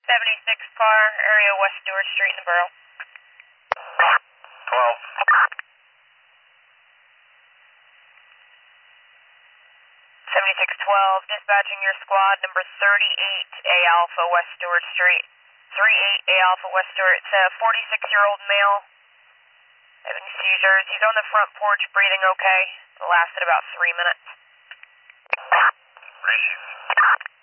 76 car, area West Stewart Street in the borough. 12. 7612, dispatching your squad number 38 A Alpha West Stewart Street. 38 A Alpha West Stewart. It's a 46-year-old male. Having seizures. He's on the front porch breathing okay. It lasted about 3 minutes. Appreciate it.